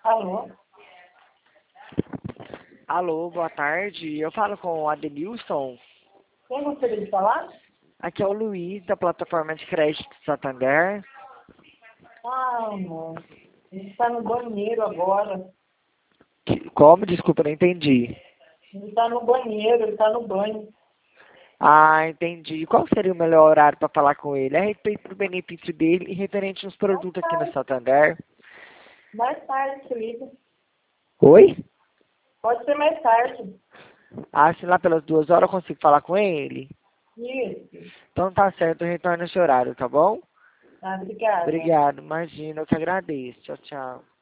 Alô? Alô, boa tarde. Eu falo com o Adenilson. Quem gostaria de falar? Aqui é o Luiz, da plataforma de crédito Santander. Ah, amor. Ele está no banheiro agora. Como? Desculpa, não entendi. Ele está no banheiro, ele está no banho. Ah, entendi. Qual seria o melhor horário para falar com ele? A respeito do benefício dele e referente aos produtos aqui no Santander. Mais tarde, Felipe. Oi? Pode ser mais tarde. Ah, se lá pelas 2 horas eu consigo falar com ele? Isso. Então tá certo, eu retorno esse horário, tá bom? Ah, obrigada. Obrigado, imagina, eu que agradeço. Tchau, tchau.